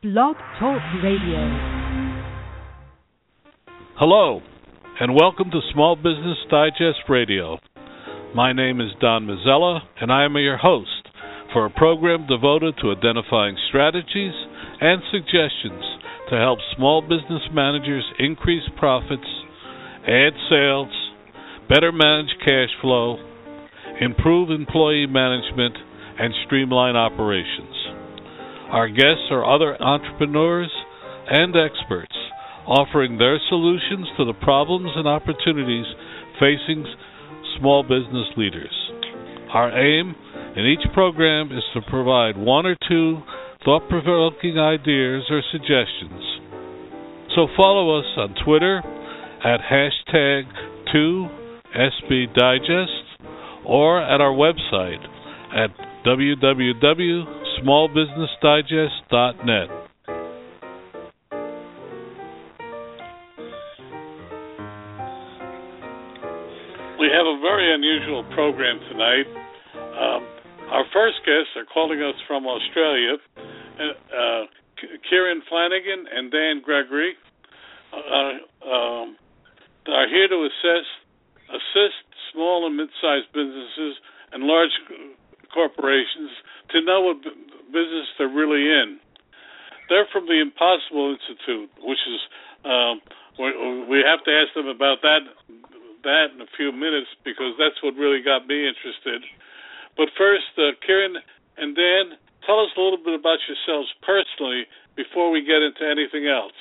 Blog Talk Radio. Hello, and welcome to Small Business Digest Radio. My name is Don Mazzella, and I am your host for a program devoted to identifying strategies and suggestions to help small business managers increase profits, add sales, better manage cash flow, improve employee management, and streamline operations. Our guests are other entrepreneurs and experts offering their solutions to the problems and opportunities facing small business leaders. Our aim in each program is to provide one or two thought-provoking ideas or suggestions. So follow us on Twitter at hashtag 2SBDigest or at our website at www.smallbusinessdigest.net. We have a very unusual program tonight. Our first guests are calling us from Australia. Kieran Flanagan and Dan Gregory are here to assist small and mid-sized businesses and large corporations to know what business they're really in. They're from the Impossible Institute, which is we have to ask them about that in a few minutes because that's what really got me interested. But first, Kieran and Dan, tell us a little bit about yourselves personally before we get into anything else.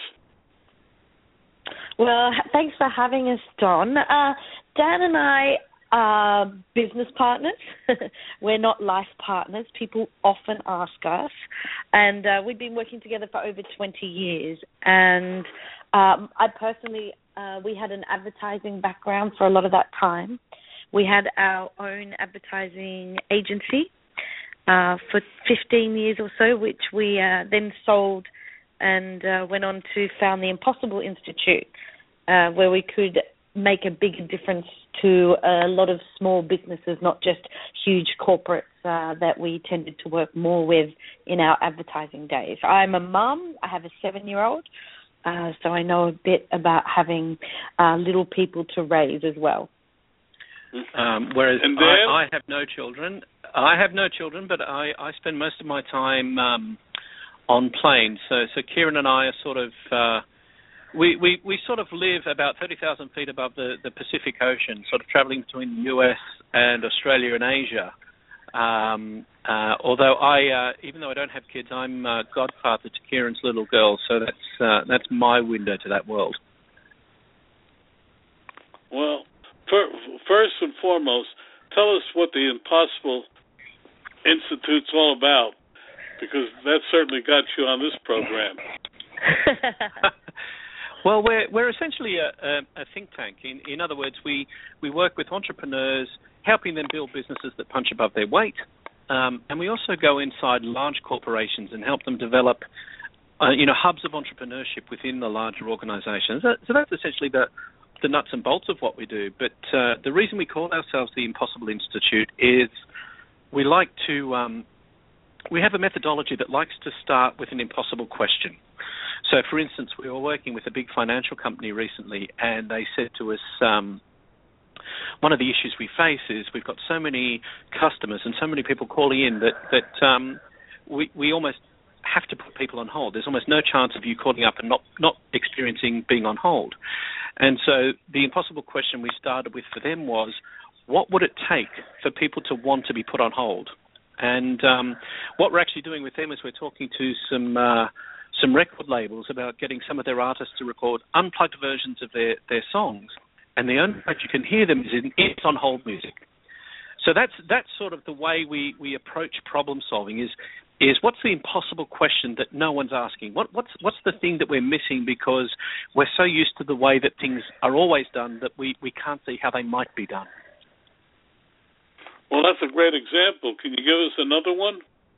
Well, thanks for having us, Don. Dan and I are business partners. We're not life partners. People often ask us. And we've been working together for over 20 years. And I personally, we had an advertising background for a lot of that time. We had our own advertising agency for 15 years or so, which we then sold and went on to found the Impossible Institute, where we could make a bigger difference to a lot of small businesses, not just huge corporates that we tended to work more with in our advertising days. I'm a mum. I have a 7-year-old, so I know a bit about having little people to raise as well. Whereas I have no children. But I spend most of my time on planes. So Kieran and I are sort of we sort of live about 30,000 feet above the Pacific Ocean, sort of traveling between the US and Australia and Asia. Although even though I don't have kids, I'm godfather to Kieran's little girl, so that's my window to that world. Well, first and foremost, tell us what the Impossible Institute's all about, because that certainly got you on this program. Well, we're essentially a think tank. In other words, we work with entrepreneurs, helping them build businesses that punch above their weight, and we also go inside large corporations and help them develop, hubs of entrepreneurship within the larger organizations. So that's essentially the nuts and bolts of what we do. But the reason we call ourselves the Impossible Institute is we like to we have a methodology that likes to start with an impossible question. So, for instance, we were working with a big financial company recently, and they said to us, one of the issues we face is we've got so many customers and so many people calling in that we almost have to put people on hold. There's almost no chance of you calling up and not experiencing being on hold. And so the impossible question we started with for them was, what would it take for people to want to be put on hold? And what we're actually doing with them is we're talking to some record labels about getting some of their artists to record unplugged versions of their songs, and the only way you can hear them is in it's on hold music. So that's sort of the way we approach problem solving is what's the impossible question that no one's asking? What's the thing that we're missing because we're so used to the way that things are always done that we can't see how they might be done? Well, that's a great example. Can you give us another one?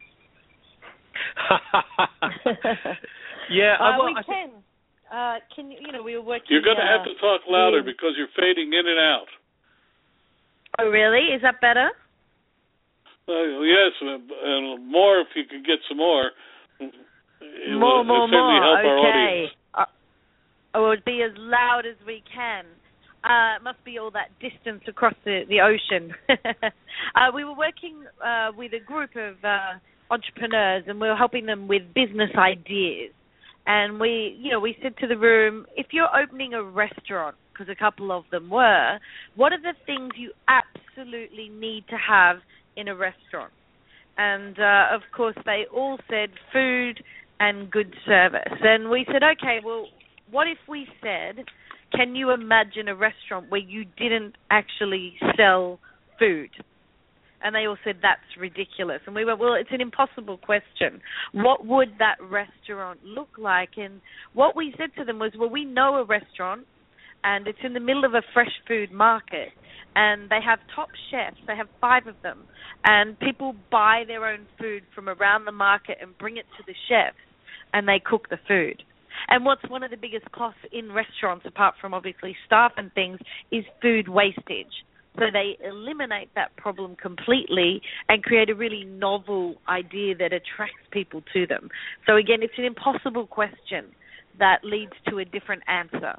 Yeah, we can. Can we were working. You're going to have to talk louder because you're fading in and out. Oh, really? Is that better? Yes, and more if you could get some more. More. Help our Okay. audience. We'll be as loud as we can. It must be all that distance across the ocean. We were working with a group of entrepreneurs, and we were helping them with business ideas. And we said to the room, if you're opening a restaurant, because a couple of them were, what are the things you absolutely need to have in a restaurant? And, of course, they all said food and good service. And we said, okay, well, what if we said, can you imagine a restaurant where you didn't actually sell food? And they all said, that's ridiculous. And we went, well, it's an impossible question. What would that restaurant look like? And what we said to them was, well, we know a restaurant, and it's in the middle of a fresh food market, and they have top chefs. They have 5 of them, and people buy their own food from around the market and bring it to the chefs, and they cook the food. And what's one of the biggest costs in restaurants, apart from obviously staff and things, is food wastage. So they eliminate that problem completely and create a really novel idea that attracts people to them. So again, it's an impossible question that leads to a different answer.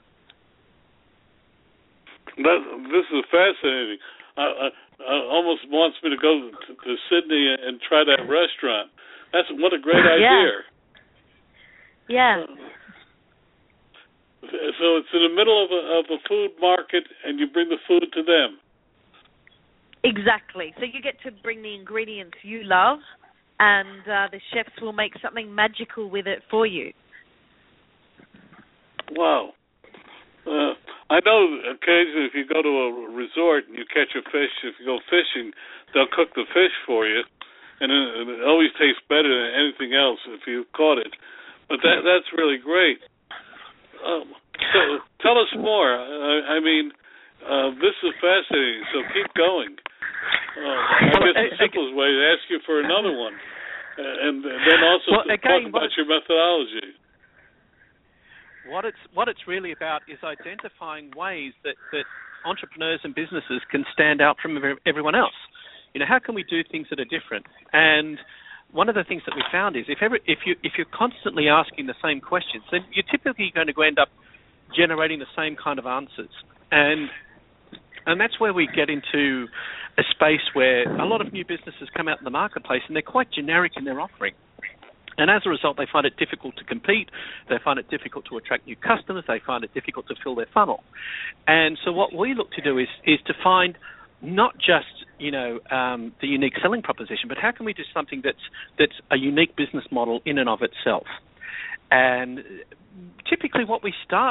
This is fascinating. I almost wants me to go to Sydney and try that restaurant. What a great idea. Yeah. So it's in the middle of a food market, and you bring the food to them. Exactly. So you get to bring the ingredients you love, and the chefs will make something magical with it for you. Wow. I know occasionally if you go to a resort and you catch a fish, if you go fishing, they'll cook the fish for you, and it always tastes better than anything else if you caught it. But that's really great. So tell us more. I mean, this is fascinating, so keep going. I guess the simplest way is to ask you for another one, and then also talk about your methodology. What it's really about is identifying ways that entrepreneurs and businesses can stand out from everyone else. How can we do things that are different? And one of the things that we found is if you're constantly asking the same questions, then you're typically going to end up generating the same kind of answers. And that's where we get into a space where a lot of new businesses come out in the marketplace and they're quite generic in their offering. And as a result, they find it difficult to compete. They find it difficult to attract new customers. They find it difficult to fill their funnel. And so what we look to do is to find not just the unique selling proposition, but how can we do something that's a unique business model in and of itself. And typically, what we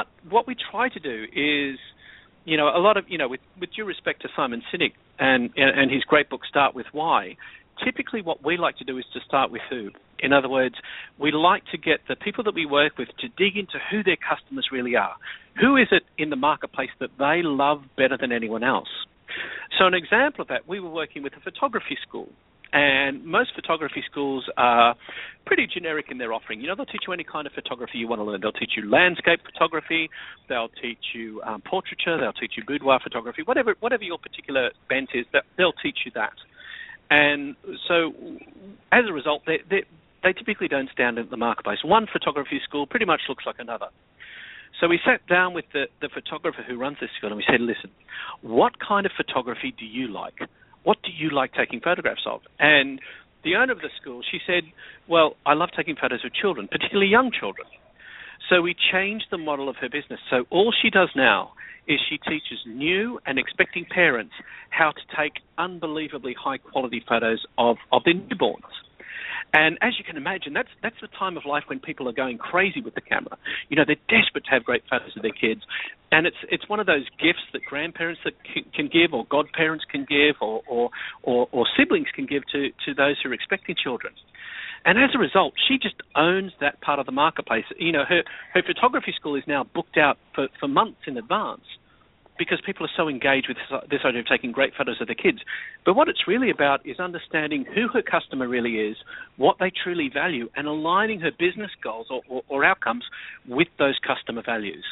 try to do is, a lot of with due respect to Simon Sinek and his great book Start With Why. Typically, what we like to do is to start with who. In other words, we like to get the people that we work with to dig into who their customers really are. Who is it in the marketplace that they love better than anyone else? So an example of that, we were working with a photography school, and most photography schools are pretty generic in their offering. They'll teach you any kind of photography you want to learn. They'll teach you landscape photography, they'll teach you portraiture, they'll teach you boudoir photography, whatever your particular bent is, they'll teach you that. And so, as a result, they typically don't stand in the marketplace. One photography school pretty much looks like another. So we sat down with the photographer who runs this school and we said, listen, what kind of photography do you like? What do you like taking photographs of? And the owner of the school, she said, well, I love taking photos of children, particularly young children. So we changed the model of her business. So all she does now is she teaches new and expecting parents how to take unbelievably high-quality photos of their newborns. And as you can imagine, that's the time of life when people are going crazy with the camera. They're desperate to have great photos of their kids. And it's one of those gifts that grandparents that can give, or godparents can give, or siblings can give to those who are expecting children. And as a result, she just owns that part of the marketplace. Her photography school is now booked out for months in advance because people are so engaged with this idea of taking great photos of their kids. But what it's really about is understanding who her customer really is, what they truly value, and aligning her business goals or outcomes with those customer values.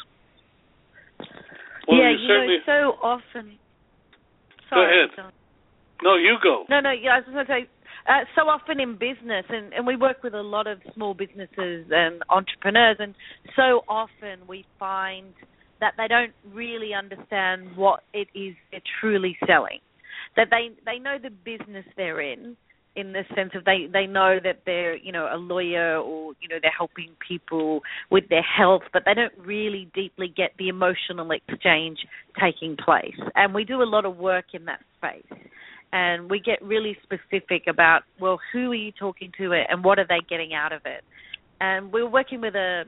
Well, so often... Sorry, go ahead. John. No, you go. No, I was going to say, So often in business, and we work with a lot of small businesses and entrepreneurs, and so often we find that they don't really understand what it is they're truly selling. That they know the business they're in the sense of they know that they're, a lawyer or, they're helping people with their health, but they don't really deeply get the emotional exchange taking place. And we do a lot of work in that space. And we get really specific about, well, who are you talking to and what are they getting out of it? And we were working with a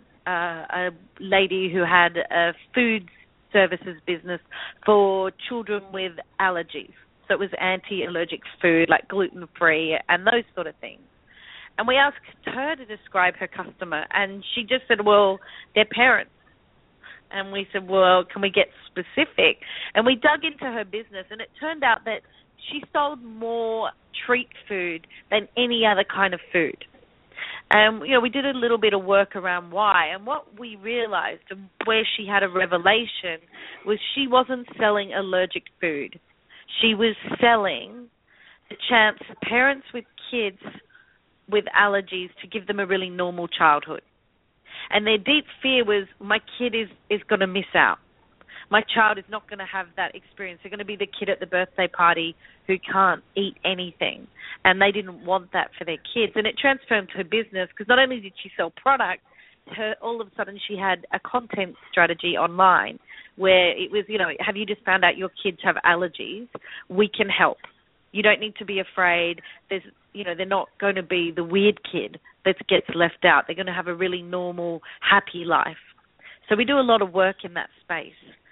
lady who had a food services business for children with allergies. So it was anti-allergic food, like gluten-free and those sort of things. And we asked her to describe her customer, and she just said, well, they're parents. And we said, well, can we get specific? And we dug into her business, and it turned out that she sold more treat food than any other kind of food. And, we did a little bit of work around why. And what we realized, and where she had a revelation, was she wasn't selling allergic food. She was selling the chance for parents with kids with allergies to give them a really normal childhood. And their deep fear was, my kid is going to miss out. My child is not going to have that experience. They're going to be the kid at the birthday party who can't eat anything. And they didn't want that for their kids. And it transformed her business because not only did she sell product, all of a sudden she had a content strategy online where it was, have you just found out your kids have allergies? We can help. You don't need to be afraid. They're not going to be the weird kid that gets left out. They're going to have a really normal, happy life. So we do a lot of work in that space.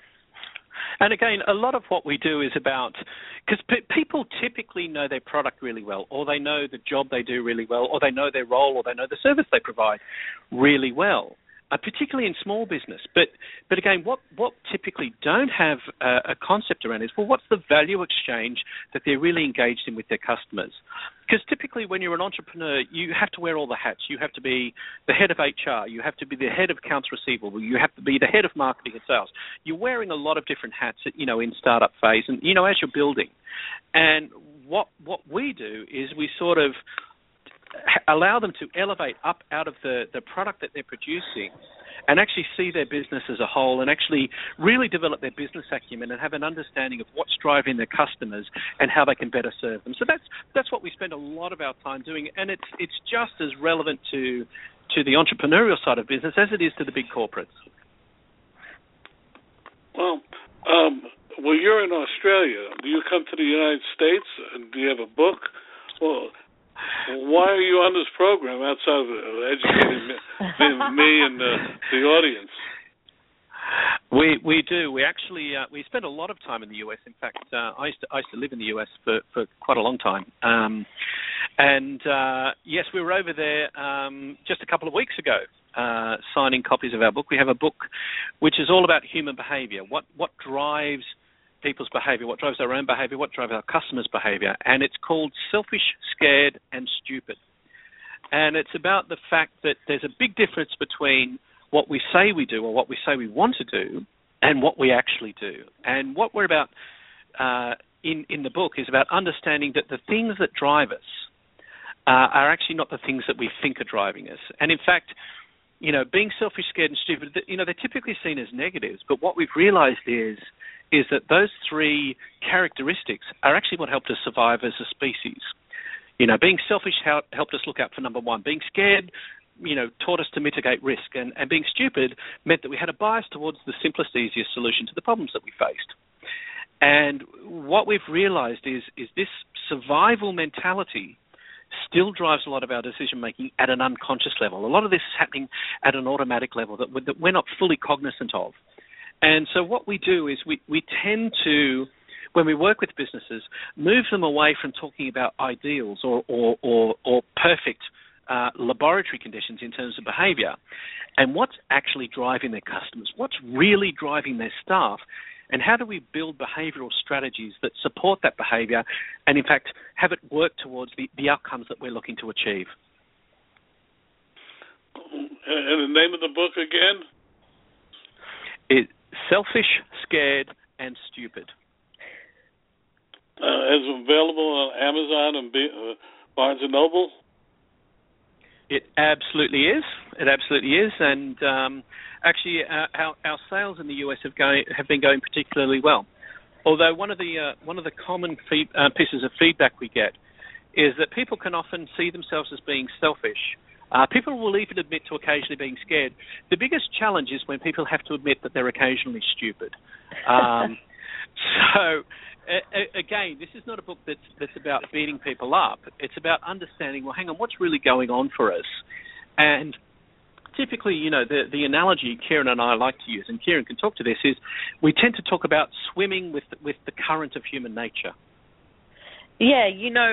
And again, a lot of what we do is about, because people typically know their product really well, or they know the job they do really well, or they know their role, or they know the service they provide really well, particularly in small business. But again, what typically don't have a concept around is, well, what's the value exchange that they're really engaged in with their customers? Because typically when you're an entrepreneur, you have to wear all the hats. You have to be the head of HR. You have to be the head of accounts receivable. You have to be the head of marketing and sales. You're wearing a lot of different hats, in startup phase and, as you're building. And what we do is we sort of allow them to elevate up out of the product that they're producing and actually see their business as a whole and actually really develop their business acumen and have an understanding of what's driving their customers and how they can better serve them. So that's what we spend a lot of our time doing, and it's just as relevant to the entrepreneurial side of business as it is to the big corporates. Well, you're in Australia. Do you come to the United States? And do you have a book? Well, why are you on this program outside of educating me and the audience? We do. We actually we spend a lot of time in the US. In fact, I used to live in the US for quite a long time. Yes, we were over there just a couple of weeks ago, signing copies of our book. We have a book which is all about human behavior. What drives people's behavior, what drives our own behavior, what drives our customers' behavior. And it's called Selfish, Scared, and Stupid. And it's about the fact that there's a big difference between what we say we do or what we say we want to do and what we actually do. And what we're about in the book is about understanding that the things that drive us are actually not the things that we think are driving us. And in fact, being selfish, scared, and stupid, they're typically seen as negatives. But what we've realized is that those three characteristics are actually what helped us survive as a species. Being selfish helped us look out for number one. Being scared, taught us to mitigate risk. And being stupid meant that we had a bias towards the simplest, easiest solution to the problems that we faced. And what we've realized is this survival mentality still drives a lot of our decision-making at an unconscious level. A lot of this is happening at an automatic level that we're not fully cognizant of. And so what we do is we tend to, when we work with businesses, move them away from talking about ideals or perfect laboratory conditions in terms of behavior, and what's actually driving their customers, what's really driving their staff, and how do we build behavioral strategies that support that behavior and, in fact, have it work towards the outcomes that we're looking to achieve. And the name of the book again? It's Selfish, Scared, and Stupid. It's available on Amazon and Barnes & Noble? It absolutely is. It absolutely is. And actually, our sales in the US have been going particularly well. Although one of the common pieces of feedback we get is that people can often see themselves as being selfish. People will even admit to occasionally being scared. The biggest challenge is when people have to admit that they're occasionally stupid. Again, this is not a book that's about beating people up. It's about understanding, well, hang on, what's really going on for us? And typically, the analogy Kieran and I like to use, and Kieran can talk to this, is we tend to talk about swimming with the current of human nature. Yeah,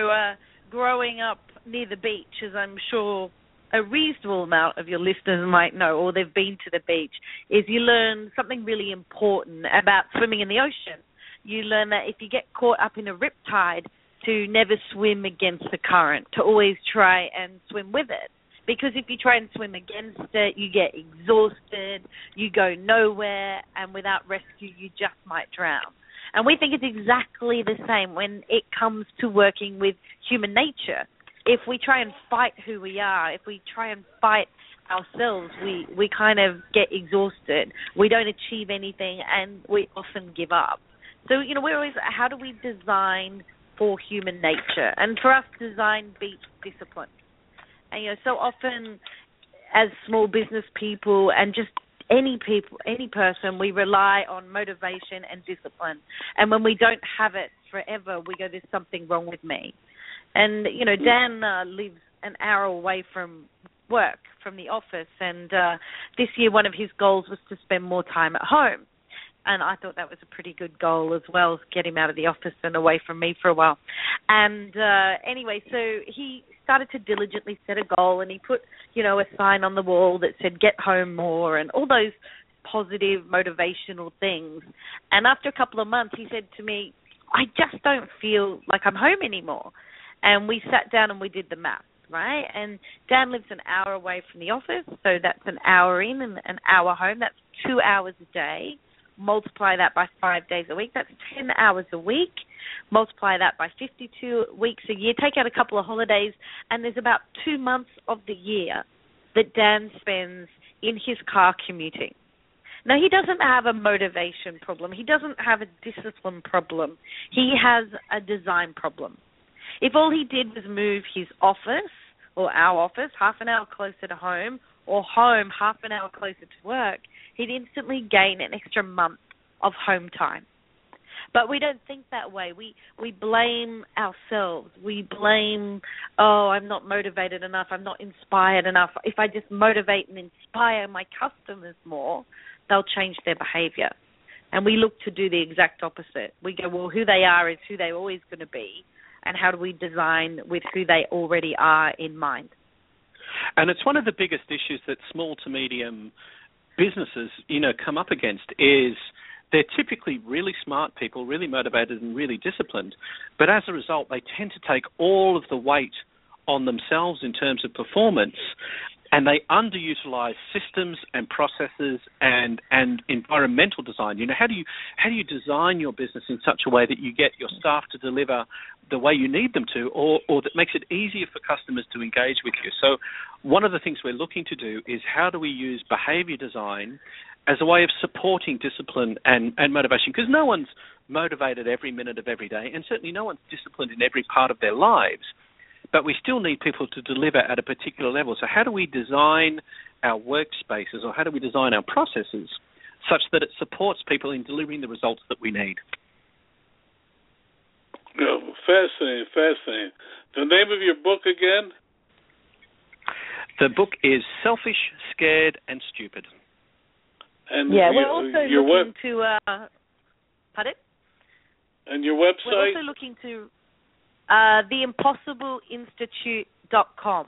growing up near the beach, as I'm sure a reasonable amount of your listeners might know, or they've been to the beach, is you learn something really important about swimming in the ocean. You learn that if you get caught up in a riptide, to never swim against the current, to always try and swim with it. Because if you try and swim against it, you get exhausted, you go nowhere, and without rescue, you just might drown. And we think it's exactly the same when it comes to working with human nature. If we try and fight who we are, if we try and fight ourselves, we kind of get exhausted. We don't achieve anything, and we often give up. So, we're always, how do we design for human nature? And for us, design beats discipline. And, so often as small business people and just any person, we rely on motivation and discipline. And when we don't have it forever, we go, there's something wrong with me. And, Dan lives an hour away from work, from the office. And this year, one of his goals was to spend more time at home. And I thought that was a pretty good goal as well, get him out of the office and away from me for a while. And anyway, so he started to diligently set a goal, and he put, a sign on the wall that said, get home more, and all those positive, motivational things. And after a couple of months, he said to me, I just don't feel like I'm home anymore. And we sat down and we did the math, right? And Dan lives an hour away from the office, so that's an hour in and an hour home. That's 2 hours a day. Multiply that by 5 days a week. That's 10 hours a week. Multiply that by 52 weeks a year. Take out a couple of holidays, and there's about 2 months of the year that Dan spends in his car commuting. Now, he doesn't have a motivation problem. He doesn't have a discipline problem. He has a design problem. If all he did was move his office, or our office, half an hour closer to home, or home half an hour closer to work, he'd instantly gain an extra month of home time. But we don't think that way. We blame ourselves. We blame, I'm not motivated enough. I'm not inspired enough. If I just motivate and inspire my customers more, they'll change their behavior. And we look to do the exact opposite. We go, well, who they are is who they're always going to be, and how do we design with who they already are in mind? And it's one of the biggest issues that small to medium businesses, come up against is they're typically really smart people, really motivated and really disciplined. But as a result, they tend to take all of the weight on themselves in terms of performance, and they underutilize systems and processes and environmental design. How do you design your business in such a way that you get your staff to deliver the way you need them to, or that makes it easier for customers to engage with you? So one of the things we're looking to do is how do we use behavior design as a way of supporting discipline and motivation, because no one's motivated every minute of every day, and certainly no one's disciplined in every part of their lives. But we still need people to deliver at a particular level. So how do we design our workspaces, or how do we design our processes such that it supports people in delivering the results that we need? Fascinating. The name of your book again? The book is Selfish, Scared, and Stupid. And we're also looking to... Pardon? And your website? We're also looking to... theimpossibleinstitute.com.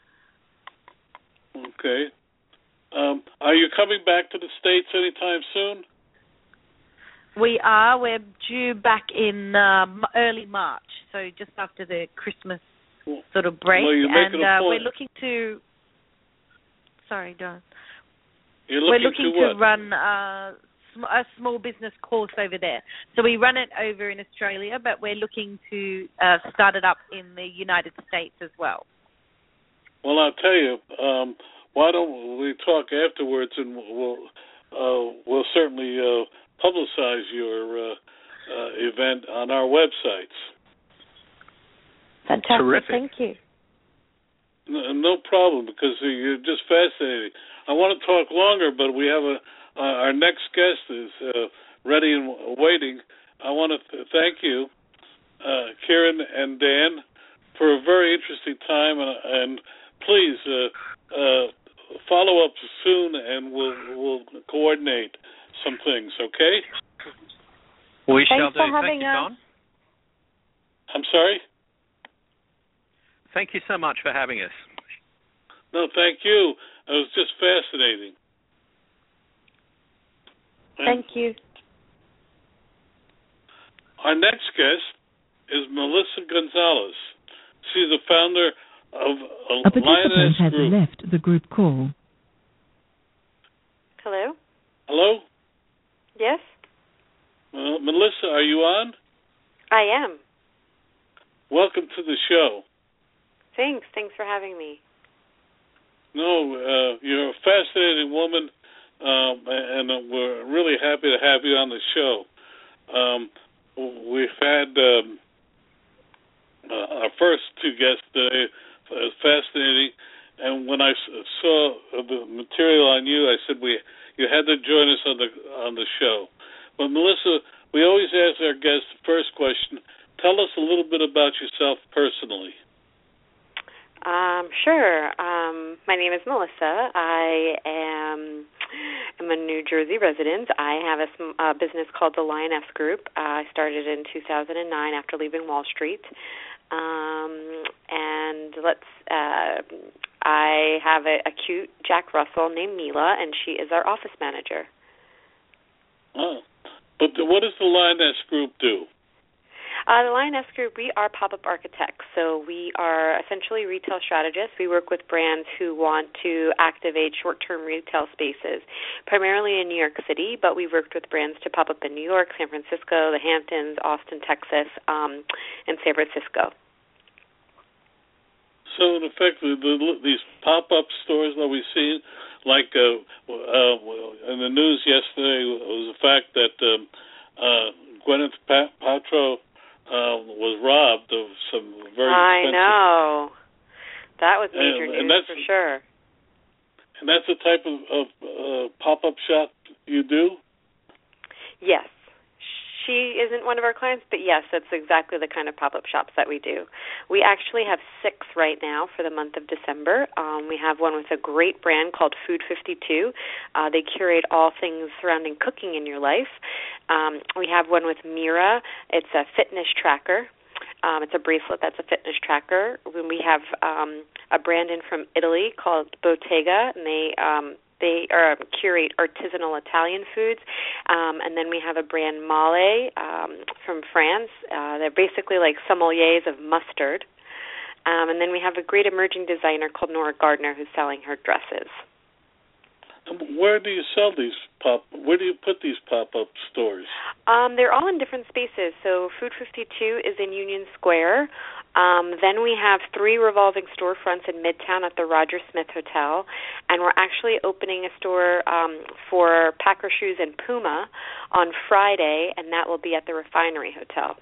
Okay. Are you coming back to the States anytime soon? We are. We're due back in early March, so just after the Christmas sort of break. Well, and we're looking to... Sorry, Don. We're looking to run small business course over there. So we run it over in Australia, but we're looking to start it up in the United States as well. Well, I'll tell you, why don't we talk afterwards, and we'll certainly publicize your event on our websites. Fantastic. Terrific. Thank you. No problem, because you're just fascinating. I want to talk longer, but we have our next guest is ready and waiting. I want to thank you, Kieran and Dan, for a very interesting time, and please follow up soon, and we'll coordinate some things. Okay? We shall do. Thanks for Thank you, Don. I'm sorry? Thank you so much for having us. No, thank you. It was just fascinating. Thank you. Our next guest is Melissa Gonzalez. She's the founder of A participant Lioness has Group. left the group call. Hello? Hello? Yes? Melissa, are you on? I am. Welcome to the show. Thanks. Thanks for having me. No, you're a fascinating woman, and we're really happy to have you on the show. We've had our first two guests today. It was fascinating, and when I saw the material on you, I said you had to join us on the show. But Melissa, we always ask our guests the first question: tell us a little bit about yourself personally. Sure. My name is Melissa. I am a New Jersey resident. I have a business called the Lioness Group. I started in 2009 after leaving Wall Street. I have a cute Jack Russell named Mila, and she is our office manager. Oh. But what does the Lioness Group do? The Lioness Group, we are pop-up architects, so we are essentially retail strategists. We work with brands who want to activate short-term retail spaces, primarily in New York City, but we've worked with brands to pop up in New York, San Francisco, the Hamptons, Austin, Texas, and San Francisco. So, in effect, these pop-up stores that we've seen, like in the news yesterday, was the fact that Gwyneth Paltrow was robbed of some very expensive... I know. That was major news for sure. And that's the type of pop-up shop you do? Yes. She isn't one of our clients, but yes, that's exactly the kind of pop-up shops that we do. We actually have 6 right now for the month of December. We have one with a great brand called Food 52. They curate all things surrounding cooking in your life. We have one with Mira. It's a fitness tracker. It's a bracelet that's a fitness tracker. We have a brand in from Italy called Bottega, and they curate artisanal Italian foods. And then we have a brand Male from France. They're basically like sommeliers of mustard. And then we have a great emerging designer called Nora Gardner who's selling her dresses. Where do you sell these where do you put these pop-up stores? They're all in different spaces. So Food 52 is in Union Square. Then we have 3 revolving storefronts in Midtown at the Roger Smith Hotel. And we're actually opening a store for Packer Shoes and Puma on Friday, and that will be at the Refinery Hotel.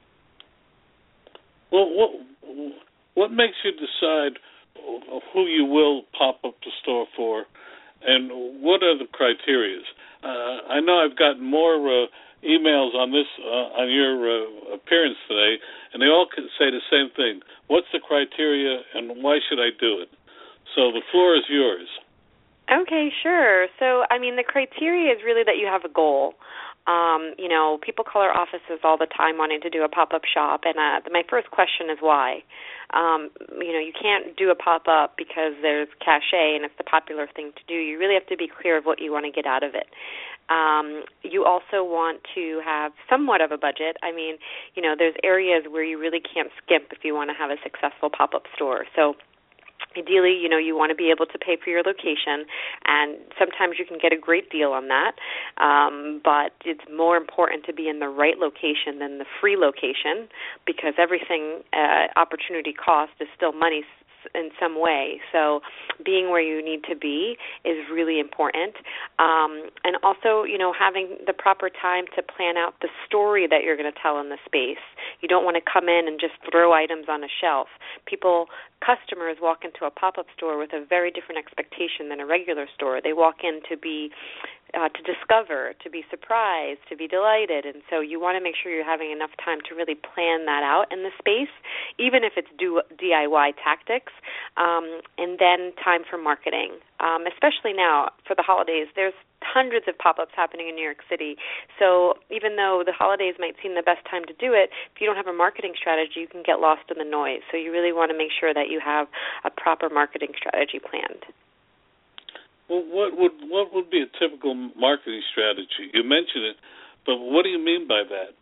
Well, what makes you decide who you will pop up the store for, and what are the criteria? I know I've gotten more emails on this on your appearance today, and they all say the same thing. What's the criteria, and why should I do it? So the floor is yours. Okay, sure. So, I mean, the criteria is really that you have a goal. People call our offices all the time wanting to do a pop-up shop, and my first question is why. You can't do a pop-up because there's cachet and it's the popular thing to do. You really have to be clear of what you want to get out of it. You also want to have somewhat of a budget. I mean, there's areas where you really can't skimp if you want to have a successful pop-up store. So Ideally, you want to be able to pay for your location, and sometimes you can get a great deal on that, but it's more important to be in the right location than the free location, because everything opportunity cost is still money in some way. So being where you need to be is really important. And also, having the proper time to plan out the story that you're going to tell in the space. You don't want to come in and just throw items on a shelf. Customers walk into a pop-up store with a very different expectation than a regular store. They walk in to to discover, to be surprised, to be delighted. And so you want to make sure you're having enough time to really plan that out in the space, even if it's DIY tactics, and then time for marketing. Especially now for the holidays, there's hundreds of pop-ups happening in New York City. So even though the holidays might seem the best time to do it, if you don't have a marketing strategy, you can get lost in the noise. So you really want to make sure that you have a proper marketing strategy planned. Well, what would be a typical marketing strategy? You mentioned it, but what do you mean by that?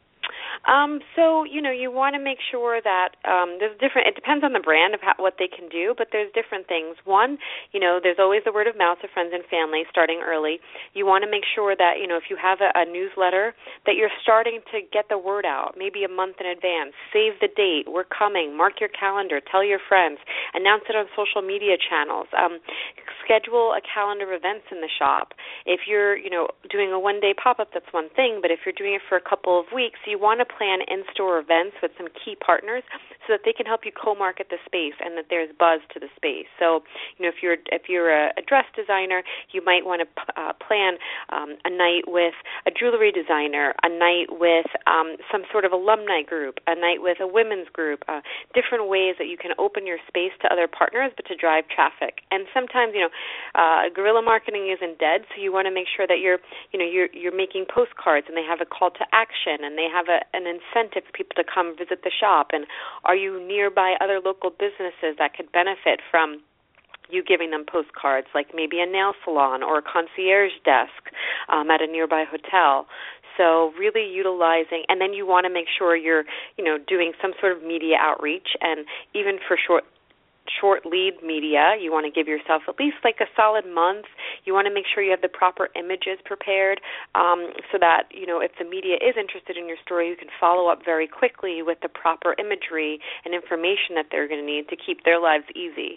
So, you want to make sure that there's different, it depends on the brand of what they can do, but there's different things. One, there's always the word of mouth of friends and family starting early. You want to make sure that, if you have a newsletter, that you're starting to get the word out, maybe a month in advance. Save the date. We're coming. Mark your calendar. Tell your friends. Announce it on social media channels. Schedule a calendar of events in the shop. If you're, doing a one-day pop-up, that's one thing, but if you're doing it for a couple of weeks, you want to plan in-store events with some key partners so that they can help you co-market the space and that there's buzz to the space. So, if you're a dress designer, you might want to plan a night with a jewelry designer, a night with some sort of alumni group, a night with a women's group, different ways that you can open your space to other partners but to drive traffic. And sometimes, guerrilla marketing isn't dead, so you want to make sure that you're making postcards and they have a call to action and they have an incentive for people to come visit the shop. And are you nearby other local businesses that could benefit from you giving them postcards, like maybe a nail salon or a concierge desk at a nearby hotel? So really utilizing, and then you want to make sure you're, doing some sort of media outreach, and even for short lead media, you want to give yourself at least like a solid month. You want to make sure you have the proper images prepared so that, if the media is interested in your story, you can follow up very quickly with the proper imagery and information that they're going to need to keep their lives easy.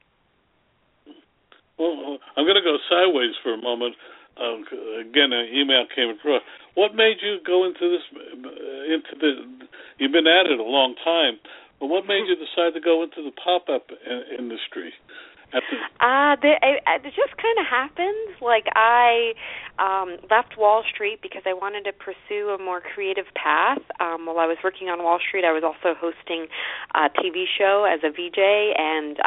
Well, I'm going to go sideways for a moment. Again, an email came across. What made you go into this? You've been at it a long time. But what made you decide to go into the pop-up industry? It just kind of happened. Like I left Wall Street because I wanted to pursue a more creative path. While I was working on Wall Street, I was also hosting a TV show as a VJ, and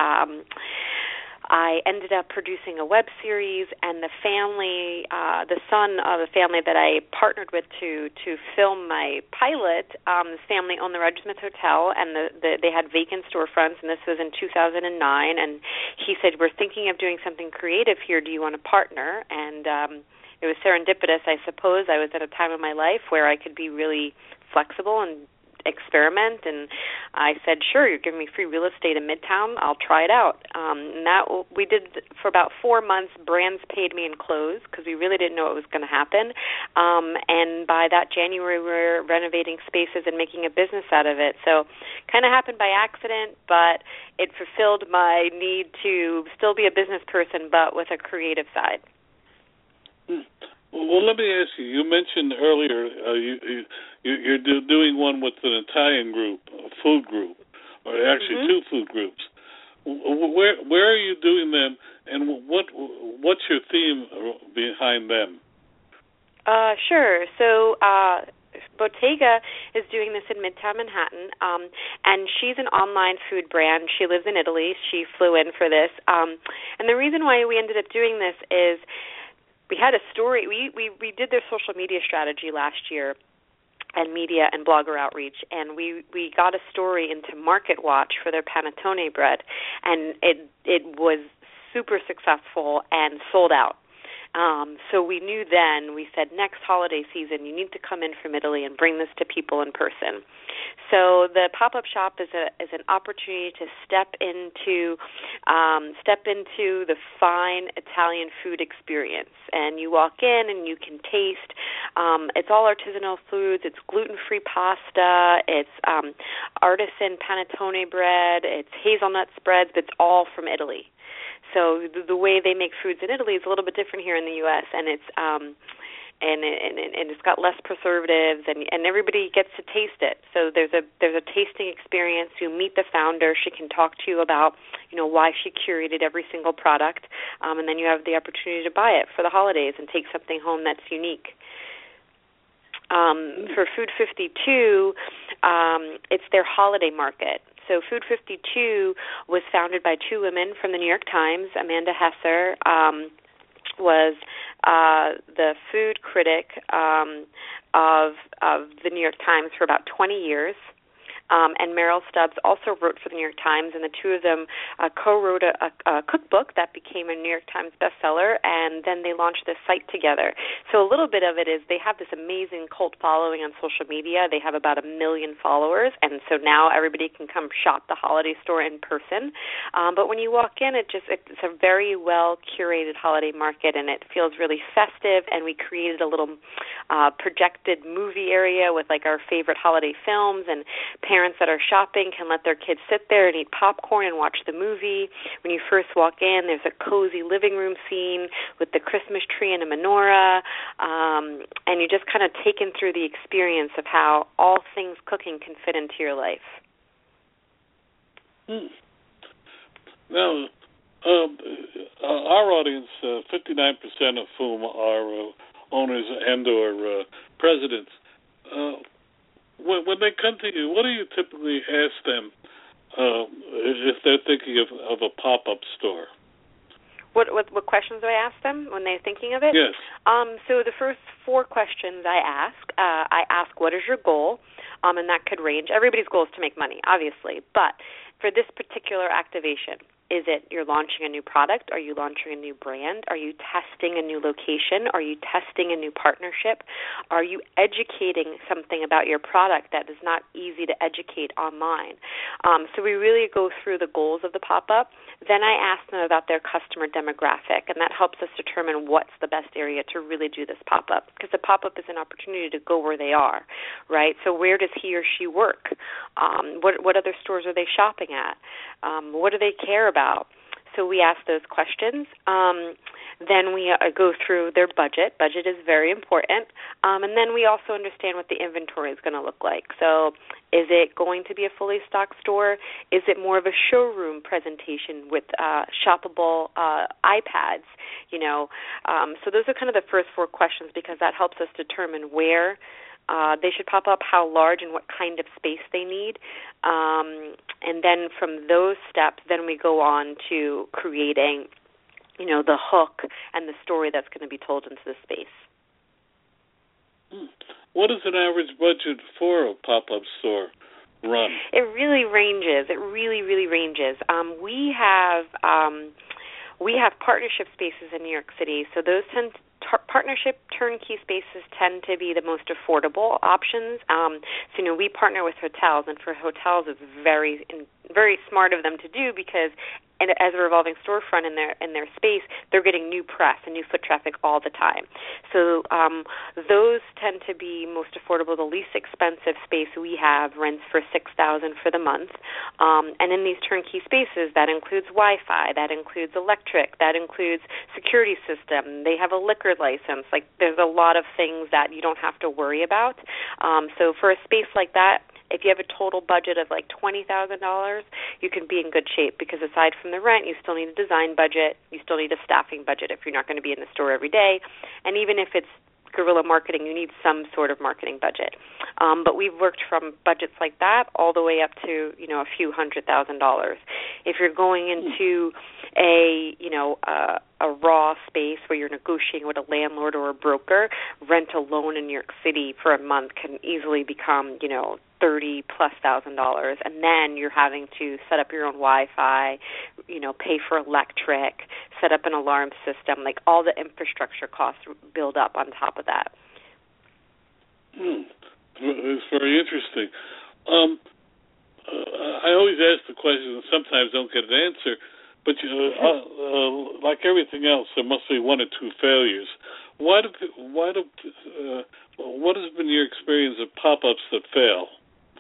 I ended up producing a web series, and the son of the family that I partnered with to film my pilot, this family owned the Roger Smith Hotel, and they had vacant storefronts, and this was in 2009, and he said, we're thinking of doing something creative here. Do you want to partner? And it was serendipitous, I suppose. I was at a time in my life where I could be really flexible and experiment, and I said, sure, you're giving me free real estate in Midtown, I'll try it out. And that we did for about 4 months. Brands paid me in clothes because we really didn't know what was going to happen, and by that January we were renovating spaces and making a business out of it. So kind of happened by accident, but it fulfilled my need to still be a business person but with a creative side. Well, let me ask you. You mentioned earlier you're doing one with an Italian group, a food group, or actually two food groups. Where are you doing them, and what's your theme behind them? Sure. So Bottega is doing this in Midtown Manhattan, and she's an online food brand. She lives in Italy. She flew in for this. And the reason why we ended up doing this is we had a story. We did their social media strategy last year, and media and blogger outreach, and we got a story into Market Watch for their panettone bread, and it was super successful and sold out. So we knew then, we said next holiday season you need to come in from Italy and bring this to people in person. So the pop-up shop is an opportunity to step into the fine Italian food experience. And you walk in and you can taste. It's all artisanal foods. It's gluten-free pasta. It's artisan panettone bread. It's hazelnut spreads. But it's all from Italy. So the way they make foods in Italy is a little bit different here in the U.S. and it's and it's got less preservatives, and everybody gets to taste it. So there's a tasting experience. You meet the founder. She can talk to you about why she curated every single product, and then you have the opportunity to buy it for the holidays and take something home that's unique. For Food 52, it's their holiday market. So Food 52 was founded by two women from the New York Times. Amanda Hesser was the food critic of the New York Times for about 20 years. And Meryl Stubbs also wrote for the New York Times, and the two of them co-wrote a cookbook that became a New York Times bestseller, and then they launched this site together. So a little bit of it is they have this amazing cult following on social media. They have about 1 million followers, and so now everybody can come shop the holiday store in person. But when you walk in, it's a very well-curated holiday market, and it feels really festive, and we created a little projected movie area with our favorite holiday films, and parents that are shopping can let their kids sit there and eat popcorn and watch the movie. When you first walk in, there's a cozy living room scene with the Christmas tree and a menorah, and you're just kind of taken through the experience of how all things cooking can fit into your life. Now, our audience, 59% of whom are owners and or presidents, when they come to you, what do you typically ask them if they're thinking of a pop-up store? What questions do I ask them when they're thinking of it? Yes. So the first 4 questions I ask, what is your goal? And that could range. Everybody's goal is to make money, obviously. But for this particular activation, is it you're launching a new product? Are you launching a new brand? Are you testing a new location? Are you testing a new partnership? Are you educating something about your product that is not easy to educate online? So we really go through the goals of the pop-up. Then I ask them about their customer demographic, and that helps us determine what's the best area to really do this pop-up, because the pop-up is an opportunity to go where they are, right? So where does he or she work? What other stores are they shopping at? What do they care about? So we ask those questions. Then we go through their budget. Budget is very important. And then we also understand what the inventory is going to look like. So is it going to be a fully stocked store? Is it more of a showroom presentation with shoppable iPads? So those are kind of the first 4 questions, because that helps us determine where they should pop up, how large and what kind of space they need. And then from those steps, then we go on to creating, the hook and the story that's going to be told into the space. What is an average budget for a pop-up store run? It really ranges. It really, really ranges. We have partnership spaces in New York City, so those partnership turnkey spaces tend to be the most affordable options. So we partner with hotels, and for hotels, it's very, very smart of them to do, because as a revolving storefront in their space, they're getting new press and new foot traffic all the time. So those tend to be most affordable. The least expensive space we have rents for $6,000 for the month, and in these turnkey spaces, that includes Wi-Fi, that includes electric, that includes security system. They have a liquor license. There's a lot of things that you don't have to worry about. So for a space like that, if you have a total budget of $20,000, you can be in good shape, because aside from the rent, you still need a design budget, you still need a staffing budget if you're not going to be in the store every day, and even if it's guerrilla marketing, you need some sort of marketing budget. But we've worked from budgets like that all the way up to a few $100,000. If you're going into a a raw space where you're negotiating with a landlord or a broker, rent alone in New York City for a month can easily become, $30,000+ and then you're having to set up your own Wi-Fi, pay for electric, set up an alarm system, like all the infrastructure costs build up on top of that. It's very interesting. I always ask the question and sometimes don't get an answer, but like everything else, there must be one or two failures. What has been your experience of pop-ups that fail?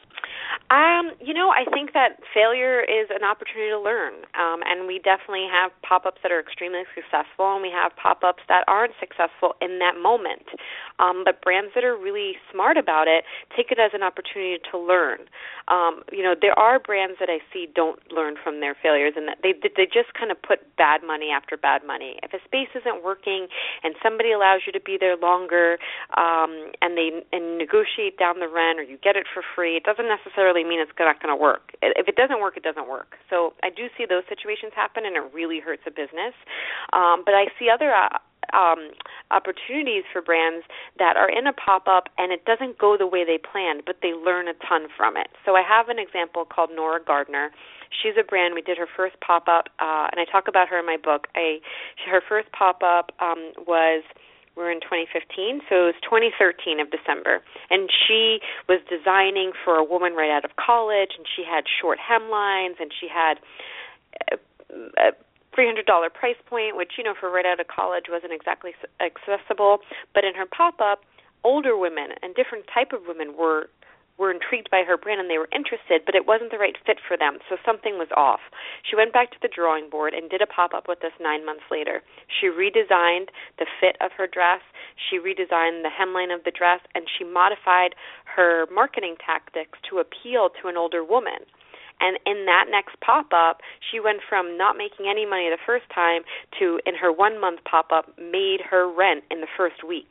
I think that failure is an opportunity to learn, and we definitely have pop-ups that are extremely successful, and we have pop-ups that aren't successful in that moment. But brands that are really smart about it take it as an opportunity to learn. There are brands that I see don't learn from their failures, and that they just kind of put bad money after bad money. If a space isn't working and somebody allows you to be there longer, and they negotiate down the rent, or you get it for free, it doesn't necessarily mean it's not going to work. If it doesn't work, it doesn't work. So I do see those situations happen, and it really hurts a business. But I see other opportunities for brands that are in a pop-up and it doesn't go the way they planned, but they learn a ton from it. So I have an example called Nora Gardner. She's a brand. We did her first pop-up, and I talk about her in my book. Her first pop-up we're in 2015, so it was 2013 of December, and she was designing for a woman right out of college, and she had short hemlines, and she had a $300 price point, which, for right out of college wasn't exactly accessible, but in her pop-up, older women and different type of women were intrigued by her brand and they were interested, but it wasn't the right fit for them, so something was off. She went back to the drawing board and did a pop-up with us 9 months later. She redesigned the fit of her dress, she redesigned the hemline of the dress, and she modified her marketing tactics to appeal to an older woman. And in that next pop-up, she went from not making any money the first time to, in her 1 month pop-up, made her rent in the first week.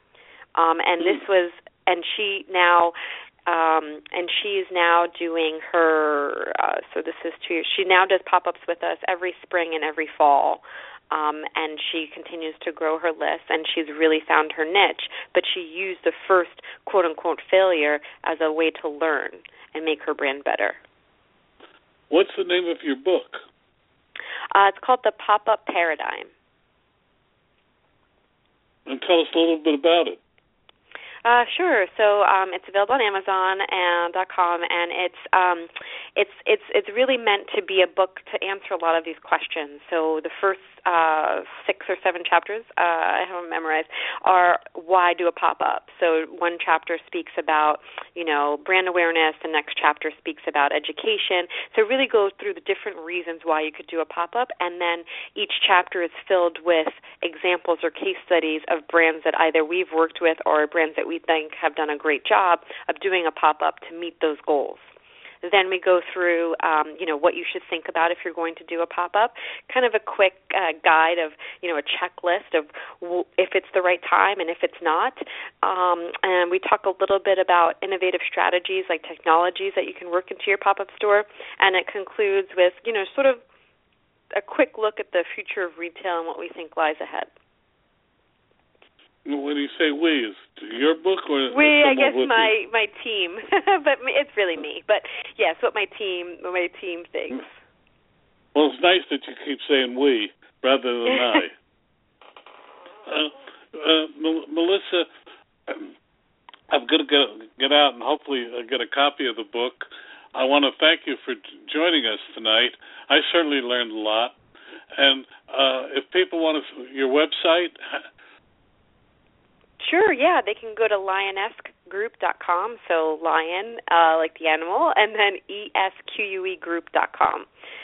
And she's now doing her, so this is 2 years, she now does pop-ups with us every spring and every fall, and she continues to grow her list, and she's really found her niche, but she used the first quote-unquote failure as a way to learn and make her brand better. What's the name of your book? It's called The Pop-Up Paradigm. And tell us a little bit about it. Sure. So it's available on Amazon.com, and it's really meant to be a book to answer a lot of these questions. So the first 6 or 7 chapters, I haven't memorized, are why do a pop-up. So one chapter speaks about, brand awareness. The next chapter speaks about education. So it really goes through the different reasons why you could do a pop-up, and then each chapter is filled with examples or case studies of brands that either we've worked with or brands that we think have done a great job of doing a pop-up to meet those goals. Then we go through, what you should think about if you're going to do a pop-up, kind of a quick guide of, a checklist of if it's the right time and if it's not. And we talk a little bit about innovative strategies like technologies that you can work into your pop-up store. And it concludes with, sort of a quick look at the future of retail and what we think lies ahead. When you say we, is it your book or we? I guess with my team, but it's really me. But yes, what my team thinks. Well, it's nice that you keep saying we rather than I. Melissa, I'm going to get out and hopefully get a copy of the book. I want to thank you for joining us tonight. I certainly learned a lot. And if people want your website. Sure, yeah. They can go to lionesquegroup.com, so lion, like the animal, and then esquegroup.com.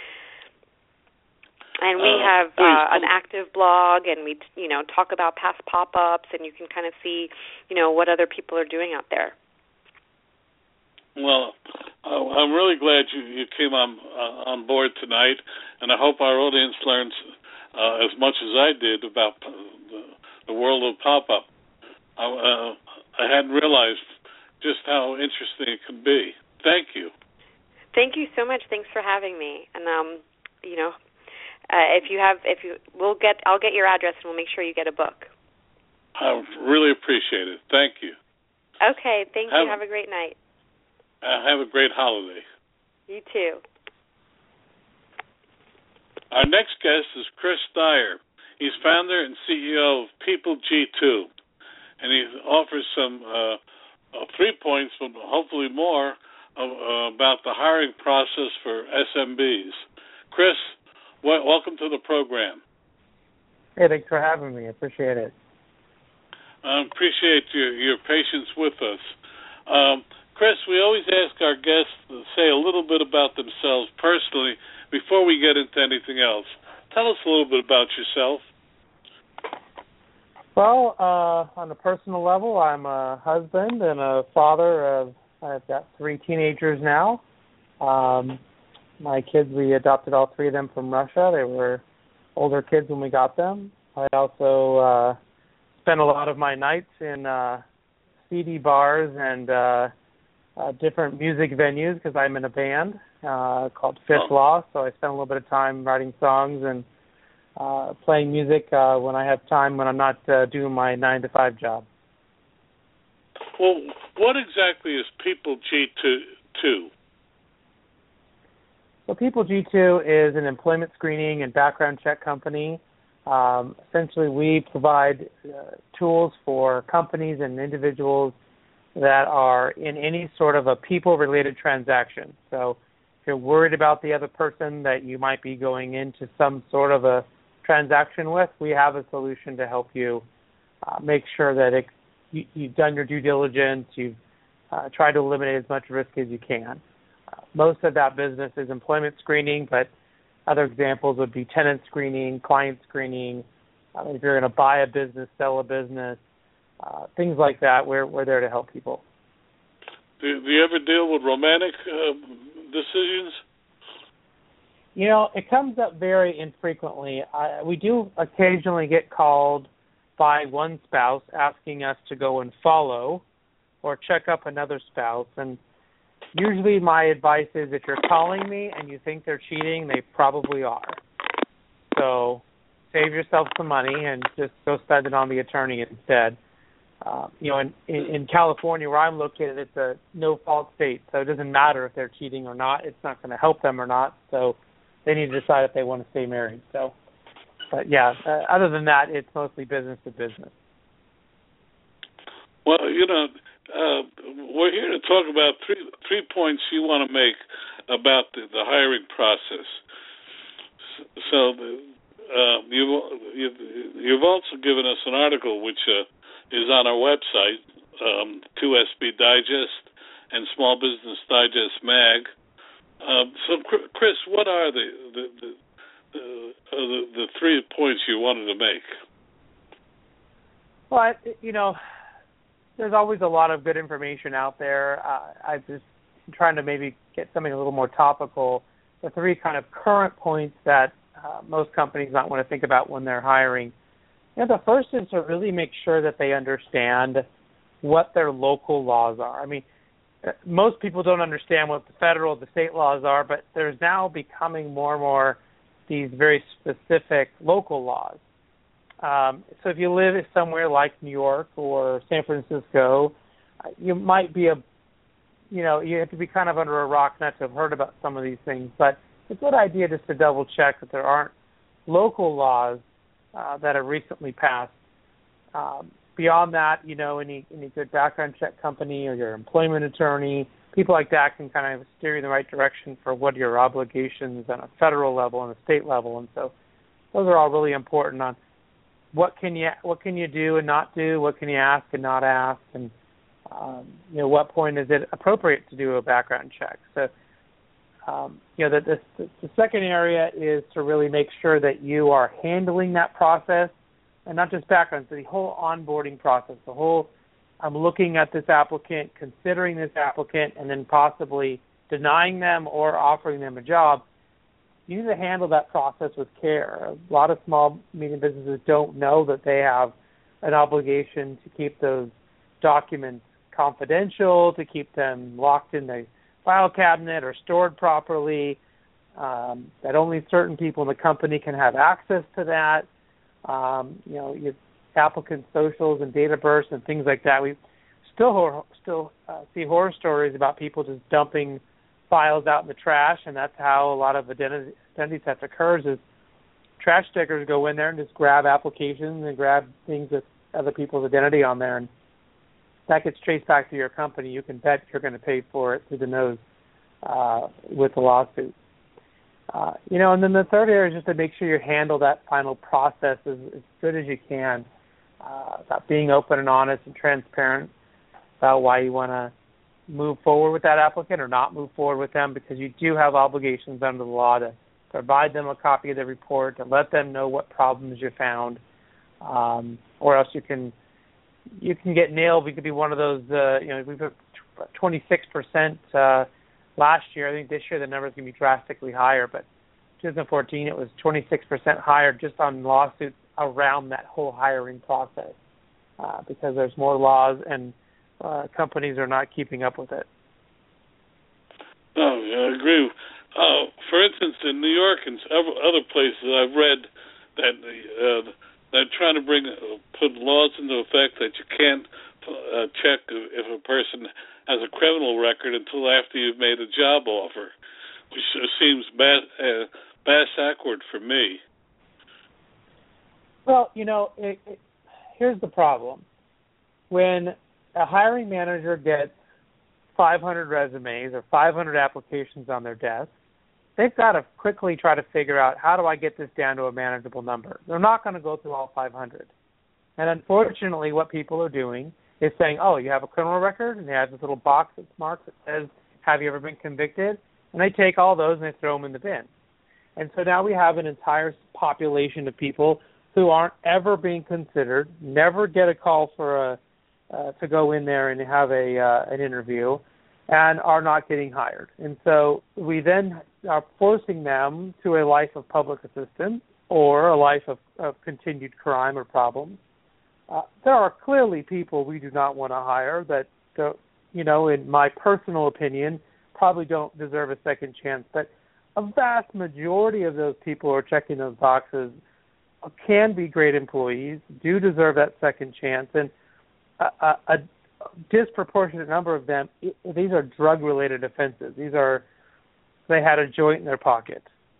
And we have an active blog, and we, talk about past pop-ups, and you can kind of see, what other people are doing out there. Well, I'm really glad you came on board tonight, and I hope our audience learns as much as I did about the world of pop-up. I hadn't realized just how interesting it can be. Thank you. Thank you so much. Thanks for having me. And, I'll get your address and we'll make sure you get a book. I really appreciate it. Thank you. Okay, thank you. Have a great night. Have a great holiday. You too. Our next guest is Chris Dyer. He's founder and CEO of People G2, and he offers some 3 points, but hopefully more, about the hiring process for SMBs. Chris, welcome to the program. Hey, thanks for having me. I appreciate it. I appreciate your patience with us. Chris, we always ask our guests to say a little bit about themselves personally before we get into anything else. Tell us a little bit about yourself. Well, on a personal level, I'm a husband and a father I've got 3 teenagers now. My kids, we adopted all 3 of them from Russia. They were older kids when we got them. I also spend a lot of my nights in CD bars and different music venues because I'm in a band called Fifth Law, so I spend a little bit of time writing songs and playing music when I have time when I'm not doing my 9-to-5 job. Well, what exactly is People G2? Well, People G2 is an employment screening and background check company. Essentially, we provide tools for companies and individuals that are in any sort of a people-related transaction. So if you're worried about the other person that you might be going into some sort of a transaction with, we have a solution to help you make sure that you've done your due diligence, you've tried to eliminate as much risk as you can. Most of that business is employment screening, but other examples would be tenant screening, client screening. If you're going to buy a business, sell a business, things like that, we're there to help people. Do you ever deal with romantic decisions? You know, it comes up very infrequently. We do occasionally get called by one spouse asking us to go and follow or check up another spouse. And usually my advice is if you're calling me and you think they're cheating, they probably are. So save yourself some money and just go spend it on the attorney instead. In California, where I'm located, it's a no-fault state, so it doesn't matter if they're cheating or not. It's not going to help them or not, so they need to decide if they want to stay married. So, but yeah, other than that, it's mostly business to business. Well, we're here to talk about three points you want to make about the hiring process. So you've also given us an article which is on our website, QSB Digest and Small Business Digest Mag. So, Chris, what are the 3 points you wanted to make? Well, there's always a lot of good information out there. I'm just trying to maybe get something a little more topical. The 3 kind of current points that most companies might want to think about when they're hiring. The first is to really make sure that they understand what their local laws are. I mean, most people don't understand what the federal, the state laws are, but there's now becoming more and more these very specific local laws. So if you live somewhere like New York or San Francisco, you might be you have to be kind of under a rock not to have heard about some of these things. But it's a good idea just to double check that there aren't local laws that have recently passed. Beyond that, any good background check company or your employment attorney, people like that can kind of steer you in the right direction for what are your obligations on a federal level and a state level. And so those are all really important on what can you do and not do, what can you ask and not ask, and what point is it appropriate to do a background check. So the second area is to really make sure that you are handling that process, and not just background, so the whole onboarding process, I'm looking at this applicant, considering this applicant, and then possibly denying them or offering them a job. You need to handle that process with care. A lot of small, medium businesses don't know that they have an obligation to keep those documents confidential, to keep them locked in the file cabinet or stored properly. that only certain people in the company can have access to that. You have applicant socials and date of birth and things like that. We still see horror stories about people just dumping files out in the trash, and that's how a lot of identity theft occurs. Is trash stickers go in there and just grab applications and grab things with other people's identity on there, and that gets traced back to your company. You can bet you're going to pay for it through the nose with the lawsuit. And then the third area is just to make sure you handle that final process as good as you can, about being open and honest and transparent about why you want to move forward with that applicant or not move forward with them, because you do have obligations under the law to provide them a copy of the report, to let them know what problems you found, or else you can get nailed. We could be one of those, we've got 26% last year. I think this year the number is going to be drastically higher, but 2014 it was 26% higher just on lawsuits around that whole hiring process, because there's more laws and companies are not keeping up with it. Oh, I agree. For instance, in New York and several other places, I've read that they're trying to put laws into effect that you can't check if a person has a criminal record until after you've made a job offer, which seems backward for me. Well, here's the problem. When a hiring manager gets 500 resumes or 500 applications on their desk, they've got to quickly try to figure out, how do I get this down to a manageable number? They're not going to go through all 500. And unfortunately, what people are doing is saying, oh, you have a criminal record? And they have this little box that's marked that says, have you ever been convicted? And they take all those and they throw them in the bin. And so now we have an entire population of people who aren't ever being considered, never get a call for to go in there and have an interview, and are not getting hired. And so we then are forcing them to a life of public assistance or a life of continued crime or problems. There are clearly people we do not want to hire that, in my personal opinion, probably don't deserve a second chance. But a vast majority of those people who are checking those boxes can be great employees, do deserve that second chance, and a disproportionate number of them, these are drug-related offenses. They had a joint in their pocket.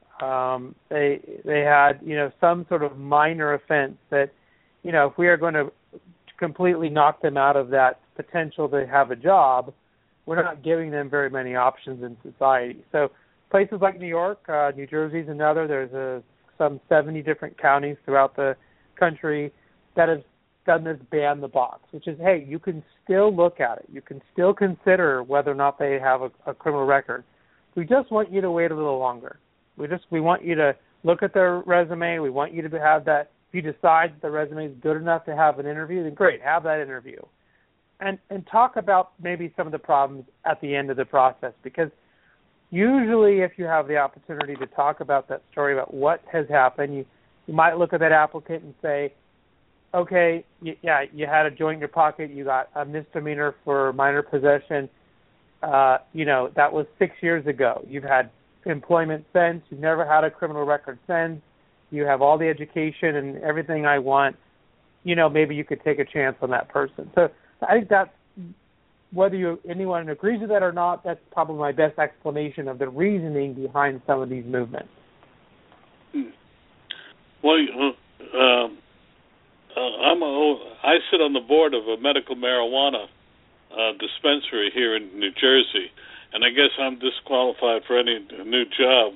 They had, some sort of minor offense that, if we are going to completely knock them out of that potential to have a job, we're not giving them very many options in society. So places like New York, New Jersey is another. There's some 70 different counties throughout the country that have done this ban the box, which is, hey, you can still look at it. You can still consider whether or not they have a criminal record. We just want you to wait a little longer. We want you to look at their resume. We want you to have that. If you decide that the resume is good enough to have an interview, then great, have that interview. And talk about maybe some of the problems at the end of the process, because usually if you have the opportunity to talk about that story, about what has happened, you might look at that applicant and say, okay, you had a joint in your pocket, you got a misdemeanor for minor possession, that was 6 years ago. You've had employment since, you've never had a criminal record since, you have all the education and everything I want, maybe you could take a chance on that person. So I think that's, whether anyone agrees with that or not, that's probably my best explanation of the reasoning behind some of these movements. Well, I sit on the board of a medical marijuana dispensary here in New Jersey, and I guess I'm disqualified for any new job.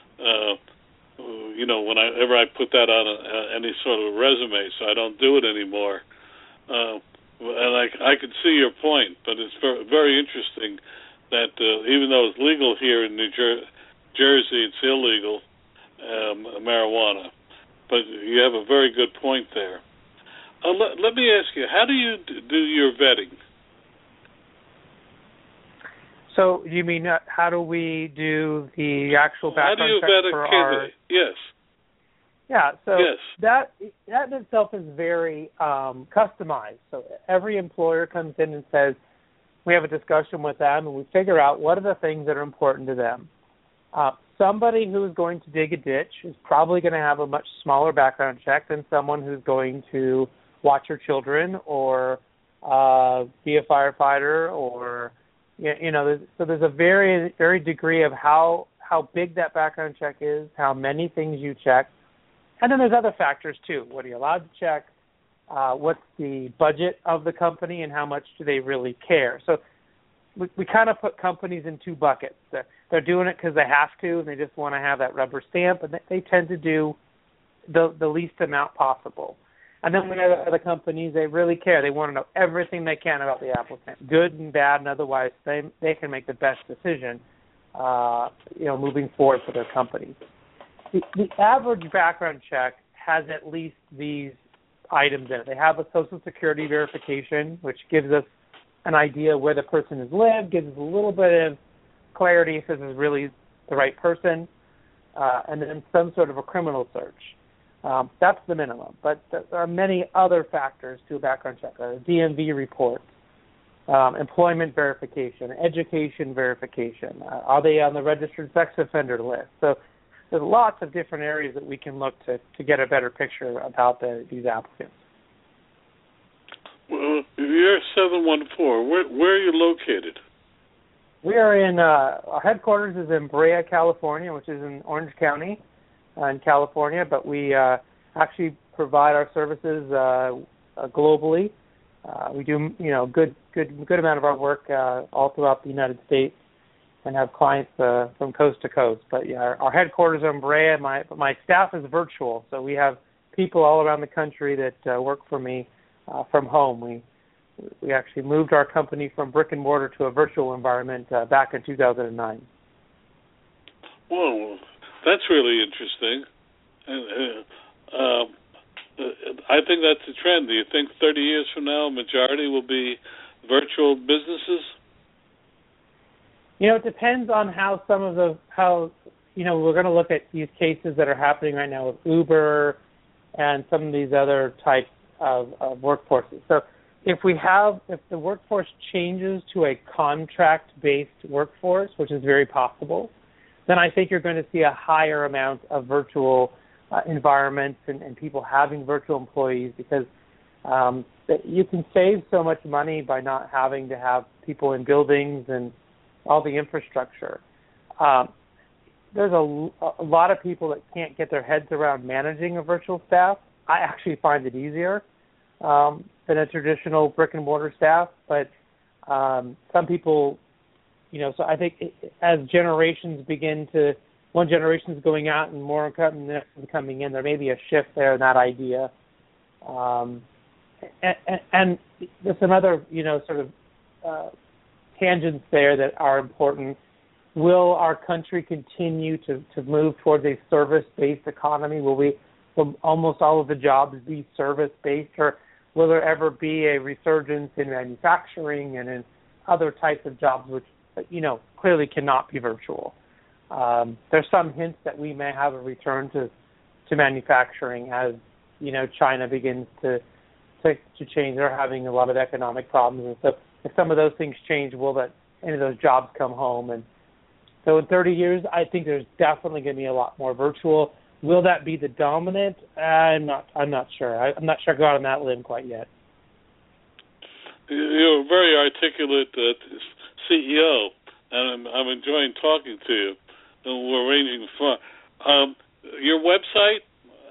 Whenever I put that on any sort of resume, so I don't do it anymore. And I could see your point, but it's very, very interesting that even though it's legal here in New Jersey, it's illegal, marijuana. But you have a very good point there. Let me ask you, how do you do your vetting? So you mean how do we do the actual background check for our... How do you vet a candidate? Yes. Yeah, so yes. that in itself is very customized. So every employer comes in and says, we have a discussion with them, and we figure out what are the things that are important to them. somebody who is going to dig a ditch is probably going to have a much smaller background check than someone who's going to watch your children or be a firefighter, or so there's a very, very degree of how big that background check is, how many things you check, and then there's other factors too. What are you allowed to check? What's the budget of the company, and how much do they really care? So we kind of put companies in two buckets. They're doing it because they have to, and they just want to have that rubber stamp, and they tend to do the least amount possible. And then we have other companies, they really care. They want to know everything they can about the applicant, good and bad, and otherwise they can make the best decision, moving forward for their company. The average background check has at least these items in it. They have a Social Security verification, which gives us an idea where the person has lived, gives us a little bit of clarity if this is really the right person, and then some sort of a criminal search. That's the minimum. But there are many other factors to a background check. A DMV report, employment verification, education verification. Are they on the registered sex offender list? So there's lots of different areas that we can look to get a better picture about these applicants. Well, you're 714. Where are you located? We are in, our headquarters is in Brea, California, which is in Orange County in California, but we actually provide our services globally. We do, good amount of our work all throughout the United States and have clients from coast to coast. But yeah, our headquarters are in Brea. My staff is virtual, so we have people all around the country that work for me from home. We actually moved our company from brick and mortar to a virtual environment back in 2009. Well, that's really interesting. I think that's a trend. Do you think 30 years from now, a majority will be virtual businesses? It depends on how we're going to look at these cases that are happening right now with Uber and some of these other types of workforces. So if the workforce changes to a contract-based workforce, which is very possible, then I think you're going to see a higher amount of virtual environments and people having virtual employees, because you can save so much money by not having to have people in buildings and all the infrastructure. There's a lot of people that can't get their heads around managing a virtual staff. I actually find it easier than a traditional brick and mortar staff, but some people, so I think as generations one generation is going out and more the next is coming in, there may be a shift there in that idea. And there's some other, tangents there that are important. Will our country continue to move towards a service-based economy? Will almost all of the jobs be service-based, or will there ever be a resurgence in manufacturing and in other types of jobs which, clearly cannot be virtual? There's some hints that we may have a return to manufacturing as, China begins to change. They're having a lot of economic problems, and so if some of those things change, will any of those jobs come home? And so in 30 years, I think there's definitely going to be a lot more virtual. Will that be the dominant? I'm not sure. I'm not sure I got on that limb quite yet. You're a very articulate CEO, and I'm enjoying talking to you. And we're arranging fun. Your website?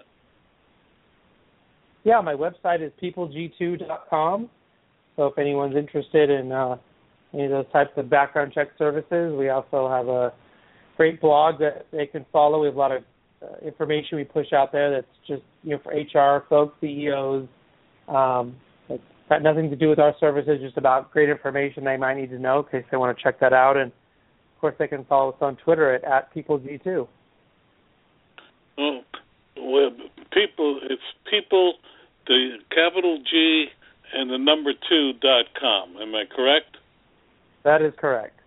Yeah, my website is peopleg2.com. So if anyone's interested in any of those types of background check services, we also have a great blog that they can follow. We have a lot of information we push out there that's just for HR folks, CEOs. It's got nothing to do with our services, just about great information they might need to know in case they want to check that out. And of course, they can follow us on Twitter at peopleg2. Well, it's people, the capital G and the number 2.com. Am I correct? That is correct.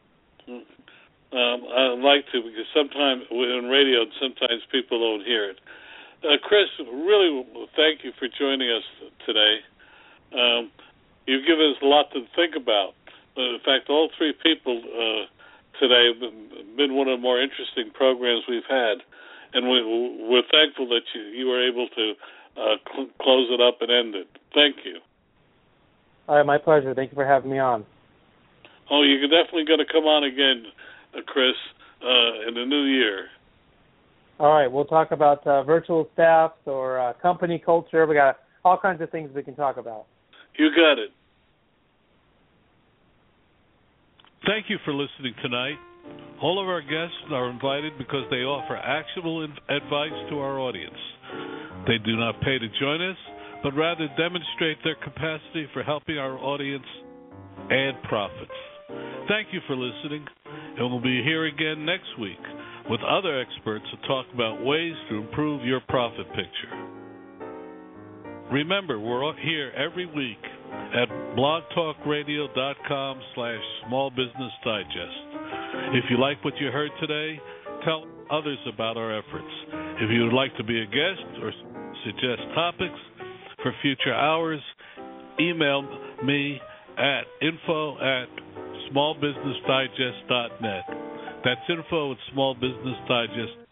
I'd like to, because sometimes in radio, sometimes people don't hear it. Chris, really thank you for joining us today. You've given us a lot to think about. In fact, all three people today. Been one of the more interesting programs we've had, and we're thankful that you were able to close it up and end it. Thank you. All right, my pleasure. Thank you for having me on. Oh, you're definitely going to come on again, Chris, in the new year. All right, we'll talk about virtual staffs or company culture. We got all kinds of things we can talk about. You got it. Thank you for listening tonight. All of our guests are invited because they offer actionable advice to our audience. They do not pay to join us, but rather demonstrate their capacity for helping our audience add profits. Thank you for listening, and we'll be here again next week with other experts to talk about ways to improve your profit picture. Remember, we're here every week at blogtalkradio.com/smallbusinessdigest. If you like what you heard today, tell others about our efforts. If you would like to be a guest or suggest topics for future hours, email me at info@smallbusinessdigest.net. That's info@smallbusinessdigest.net.